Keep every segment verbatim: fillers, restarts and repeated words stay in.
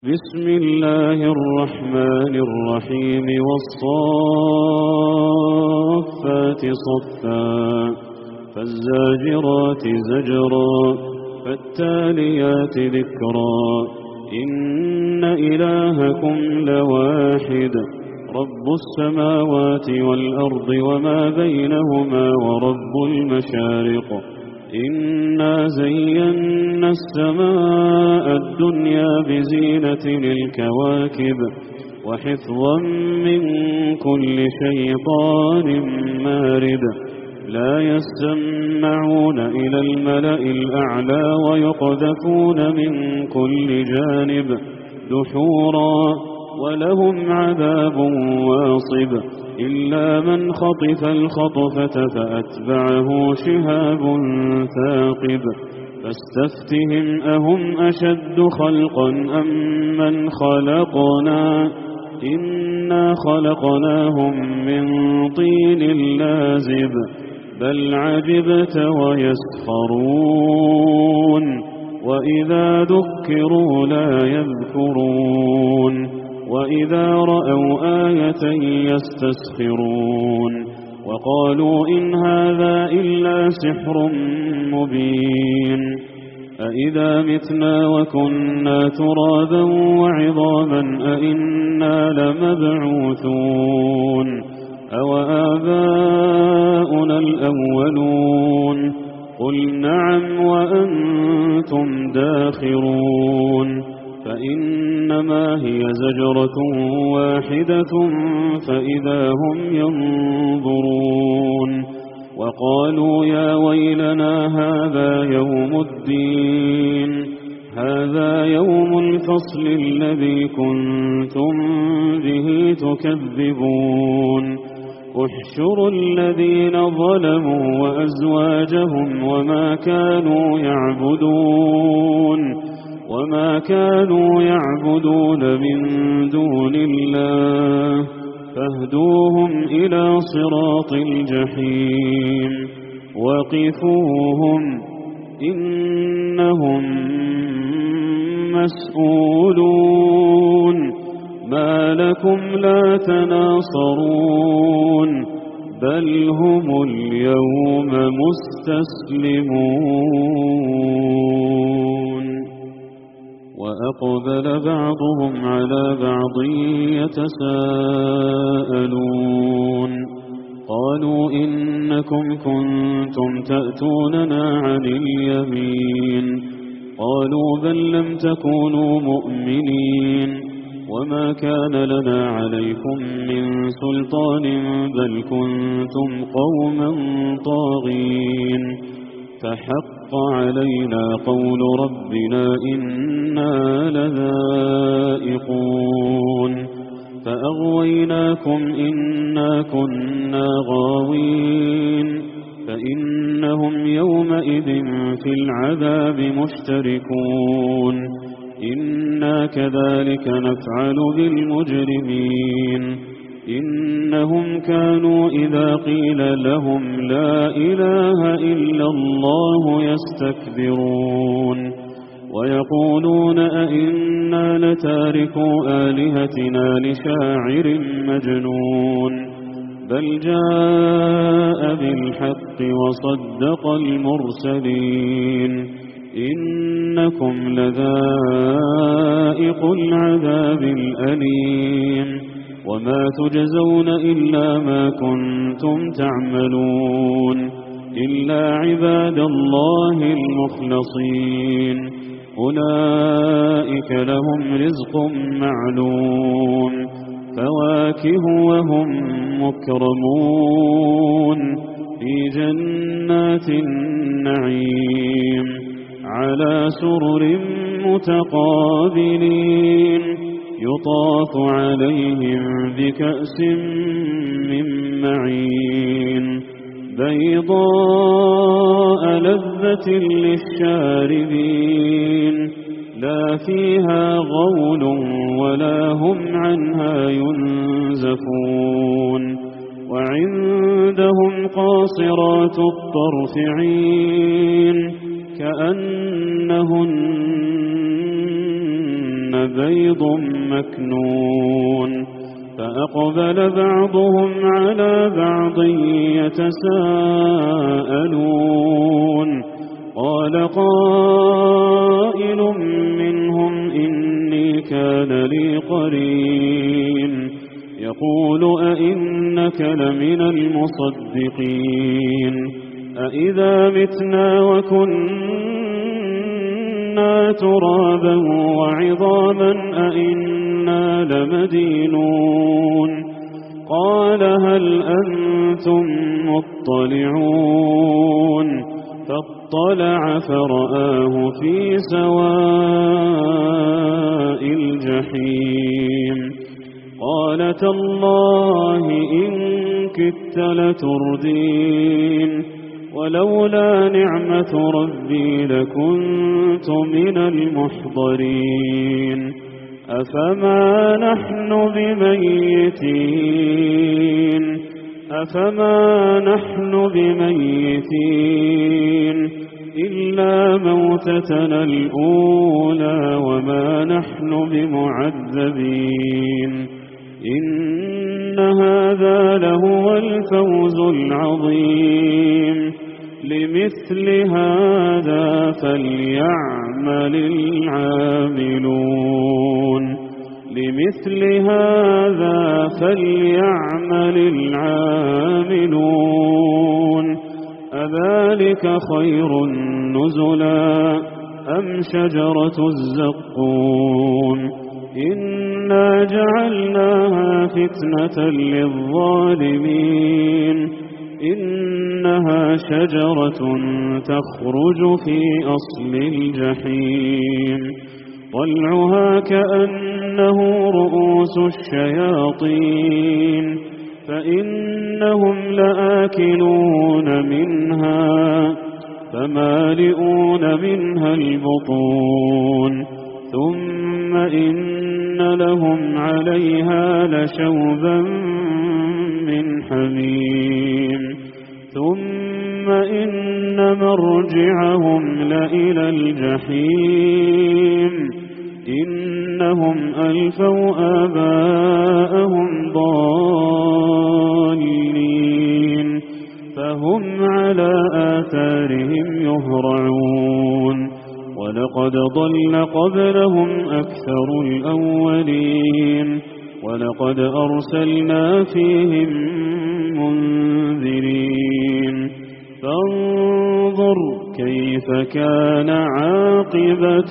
بسم الله الرحمن الرحيم والصافات صفا فالزاجرات زجرا فالتاليات ذكرا إن إلهكم لواحد رب السماوات والأرض وما بينهما ورب المشارق إنا زينا السماء الدنيا بزينة للكواكب وحفظا من كل شيطان مارد لا يسمعون إلى الملأ الأعلى ويقذفون من كل جانب دحورا ولهم عذاب واصب إلا من خطف الخطفة فأتبعه شهاب ثاقب فاستفتهم أهم أشد خلقا أم من خلقنا إنا خلقناهم من طين لازب بل عجبت ويسخرون وإذا ذكروا لا يذكرون وإذا رأوا آية يستسخرون وقالوا إن هذا إلا سحر مبين أإذا متنا وكنا ترابا وعظاما أإنا لمبعوثون أوآباؤنا الأولون قل نعم وأنتم داخرون فإنما هي زجرة واحدة فإذا هم ينظرون وقالوا يا ويلنا هذا يوم الدين هذا يوم الفصل الذي كنتم به تكذبون احشروا الذين ظلموا وأزواجهم وما كانوا يعبدون وما كانوا يعبدون من دون الله فاهدوهم إلى صراط الجحيم وقفوهم إنهم مسؤولون ما لكم لا تناصرون بل هم اليوم مستسلمون وأقبل بعضهم على بعض يتساءلون قالوا إنكم كنتم تأتوننا عن اليمين قالوا بل لم تكونوا مؤمنين وما كان لنا عليكم من سلطان بل كنتم قوما طاغين فحق علينا قول ربنا إنا لذائقون فأغويناكم إنا كنا غاوين فإنهم يومئذ في العذاب مشتركون إنا كذلك نفعل بالمجرمين إنهم كانوا إذا قيل لهم لا إله إلا الله يستكبرون ويقولون أئنا لتاركو آلهتنا لشاعر مجنون بل جاء بالحق وصدق المرسلين إنكم لذائق العذاب الأليم وما تجزون إلا ما كنتم تعملون إلا عباد الله المخلصين أولئك لهم رزق معلوم فواكه وهم مكرمون في جنات النعيم على سرر متقابلين يطاف عليهم بكأس من معين بيضاء لذة للشاربين لا فيها غول ولا هم عنها ينزفون وعندهم قاصرات الطرف عين كأنهن بيض مكنون فأقبل بعضهم على بعض يتساءلون قال قائل منهم إني كان لي قرين يقول أئنك لمن المصدقين أئذا متنا وكنا ترابا وعظاما أئنا لمدينون قال هل أنتم مطلعون فاطلع فرآه في سواء الجحيم قال تالله إن كدت لتردين ولولا نعمة ربي لكنت من المحضرين أفما نحن بميتين أفما نحن بميتين إلا موتتنا الأولى وما نحن بمعذبين إن هذا لهو الفوز العظيم لمثل هذا فليعمل العاملون لمثل هذا فليعمل العاملون أذلك خير نزلا أم شجرة الزقوم إنا جعلناها فتنة للظالمين إنها شجرة تخرج في أصل الجحيم طلعها كأنه رؤوس الشياطين فإنهم لآكلون منها فمالئون منها البطون ثم إن لهم عليها لشوبا من حميم ثم إن مرجعهم لإلى الجحيم إنهم ألفوا آباءهم ضالين فهم على آثارهم يهرعون ولقد ضل قبلهم أكثر الأولين ولقد أرسلنا فيهم منذرين فانظر كيف كان عاقبة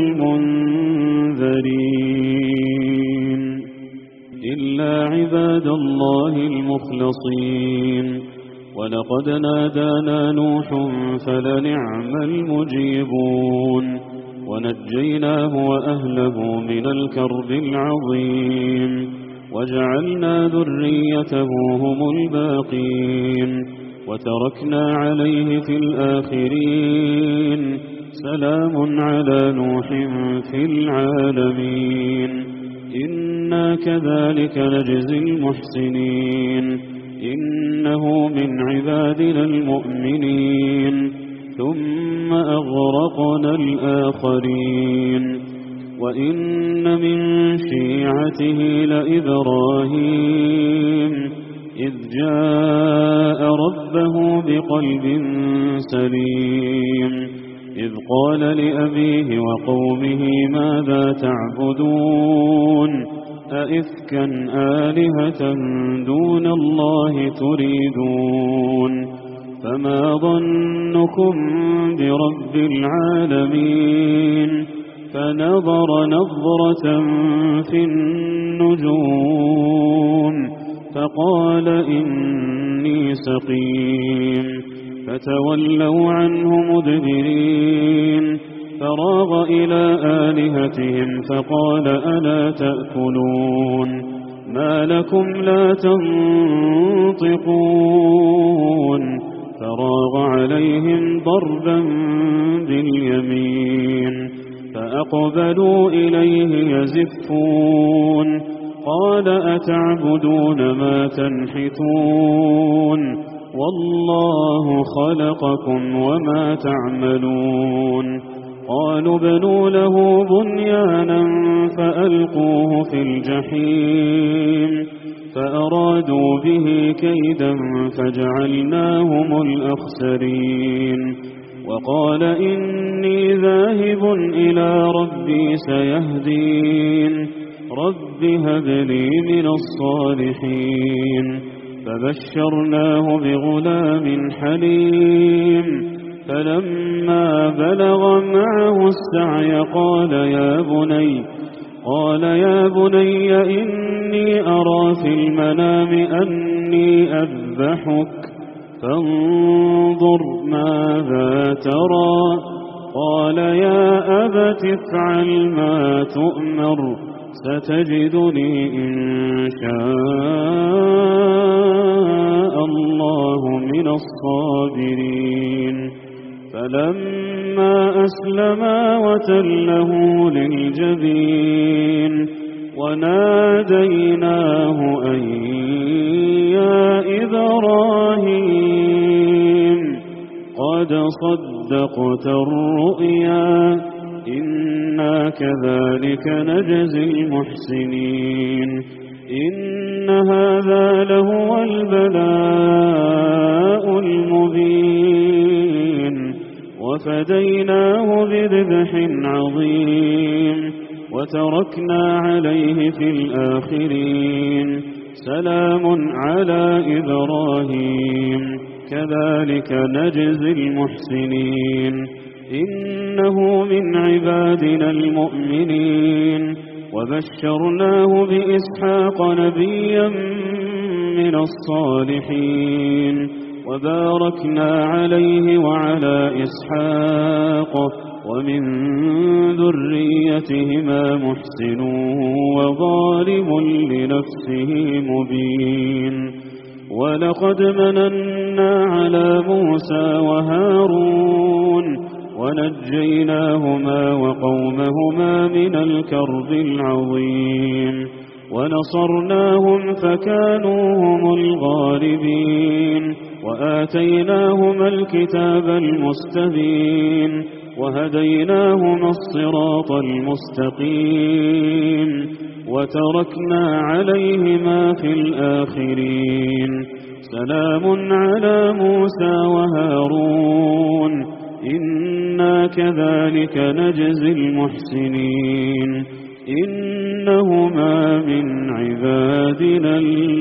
المنذرين إلا عباد الله المخلصين ولقد نادانا نوح فلنعم المجيبون ونجيناه وأهله من الكرب العظيم وجعلنا ذريته هم الباقين وتركنا عليه في الآخرين سلام على نوح في العالمين إنا كذلك نجزي المحسنين إنه من عبادنا المؤمنين ثم أغرقنا الآخرين وإن من شيعته لإبراهيم إذ جاء ربه بقلب سليم إذ قال لأبيه وقومه ماذا تعبدون أئفكا آلهة دون الله تريدون فما ظنكم برب العالمين فنظر نظرة في النجوم فقال إني سقيم فتولوا عنه مدبرين فراغ إلى آلهتهم فقال ألا تأكلون ما لكم لا تنطقون فراغ عليهم ضربا باليمين فأقبلوا إليه يزفون قال أتعبدون ما تنحتون والله خلقكم وما تعملون قالوا ابنوا له بنيانا فألقوه في الجحيم فأرادوا به كيدا فجعلناهم الأخسرين وقال إني ذاهب إلى ربي سيهدين رب هب لي من الصالحين فبشرناه بغلام حليم فلما بلغ معه السعي قال يا بني قال يا بني إني أرى في المنام أني أذبحك فانظر ماذا ترى قال يا أبت افعل ما تؤمر ستجدني إن شاء الله من الصابرين فلما أسلما وتله للجبين وناديناه أن يا إبراهيم قد صدقت الرؤيا إنا كذلك نجزي المحسنين إن هذا لهو البلاء المبين وفديناه بذبح عظيم وتركنا عليه في الآخرين سلام على إبراهيم كذلك نجزي المحسنين إنه من عبادنا المؤمنين وبشرناه بإسحاق نبيا من الصالحين وباركنا عليه وعلى إسحاق ومن ذريتهما محسن وظالم لنفسه مبين ولقد مننا على موسى وهارون ونجيناهما وقومهما من الكرب العظيم ونصرناهم فكانوا هم الغالبين وآتيناهما الكتاب المستبين وهديناهما الصراط المستقيم وتركنا عليهما في الآخرين سلام على موسى وهارون إنا كذلك نجزي المحسنين إنهما من عبادنا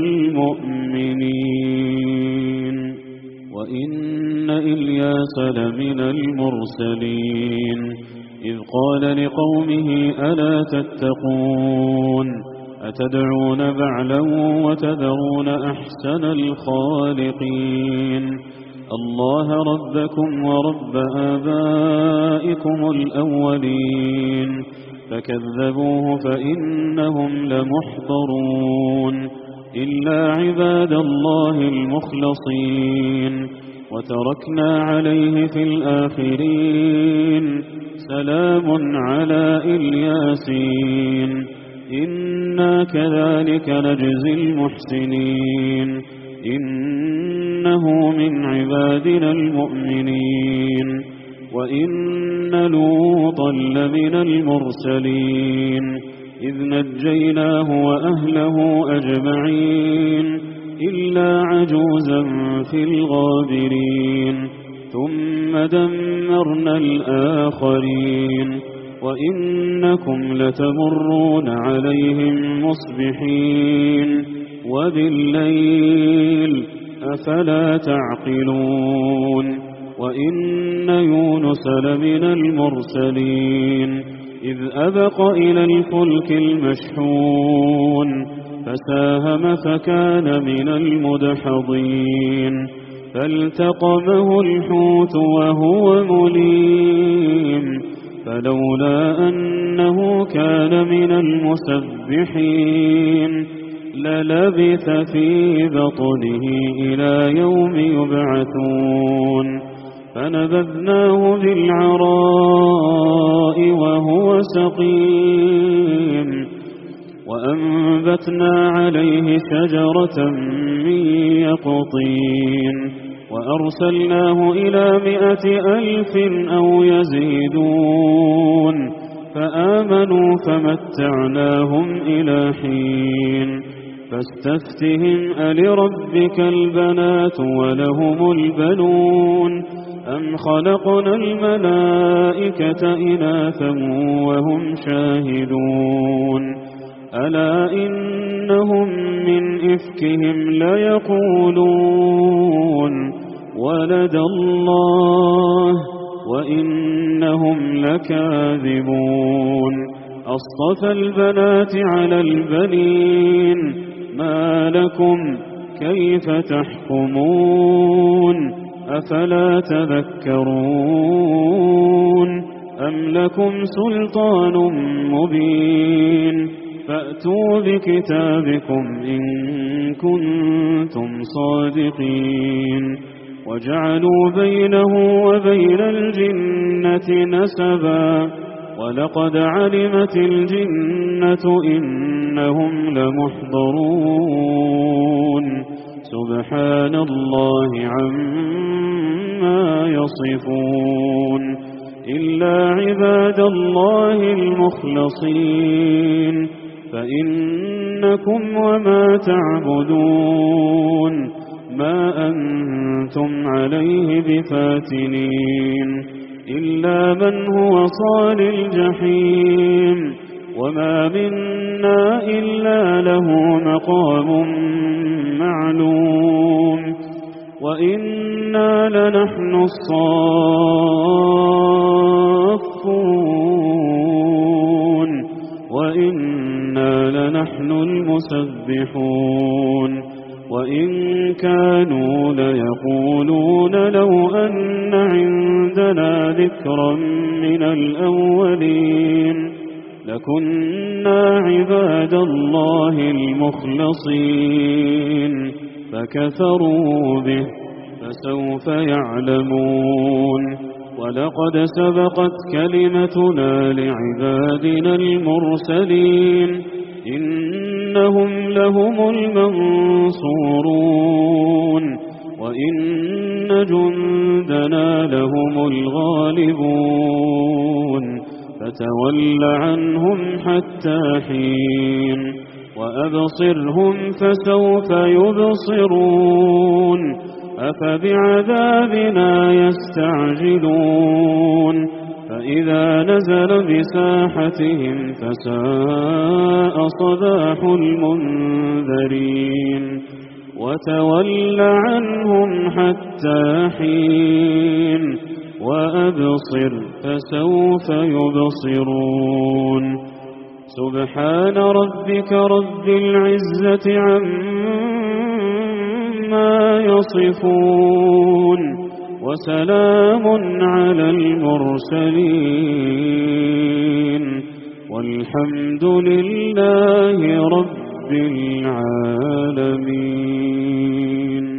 المؤمنين وإن إلياس لمن المرسلين إذ قال لقومه ألا تتقون أتدعون بعلا وتذرون أحسن الخالقين الله ربكم ورب آبائكم الأولين فكذبوه فإنهم لمحضرون إلا عباد الله المخلصين وتركنا عليه في الآخرين سلام على الياسين إنا كذلك نجزي المحسنين إنه من عبادنا المؤمنين وإن لوطا لمن المرسلين إذ نجيناه وأهله أجمعين إلا عجوزا في الغابرين ثم دمرنا الآخرين وإنكم لتمرون عليهم مصبحين وبالليل أفلا تعقلون وإن يونس لمن المرسلين إذ أبق إلى الفلك المشحون فساهم فكان من المدحضين فالتقمه الحوت وهو مليم فلولا أنه كان من المسبحين للبث في بطنه إلى يوم يبعثون فنبذناه بالعراء وهو سقيم وأنبتنا عليه شجرة من يقطين وأرسلناه إلى مائة ألف أو يزيدون فآمنوا فمتعناهم إلى حين فاستفتهم ألربك البنات ولهم البنون أم خلقنا الملائكة إناثا وهم شاهدون ألا إنهم من إفكهم ليقولون ولد الله وإنهم لكاذبون أصطفى البنات على البنين ما لكم كيف تحكمون أفلا تذكرون أم لكم سلطان مبين فأتوا بكتابكم إن كنتم صادقين وجعلوا بينه وبين الجنة نسبا ولقد علمت الجنة إنهم لمحضرون سبحان الله عما يصفون إلا عباد الله المخلصين فإنكم وما تعبدون ما أنتم عليه بفاتنين إلا من هو صال الجحيم وما منا إلا له مقام معلوم وإنا لنحن الصافون وإنا لنحن المسبحون وإن كانوا ليقولون لو أن عندنا ذكرا من الأولين لكنا عباد الله المخلصين فكفروا به فسوف يعلمون ولقد سبقت كلمتنا لعبادنا المرسلين إنهم لهم المنصورون وإن جندنا لهم الغالبون فتول عنهم حتى حين وأبصرهم فسوف يبصرون أفبعذابنا يستعجلون فإذا نزل بساحتهم فساء صباح المنذرين وتول عنهم حتى حين وأبصر فسوف يبصرون سبحان ربك رب العزة عما يصفون وسلام على المرسلين والحمد لله رب العالمين.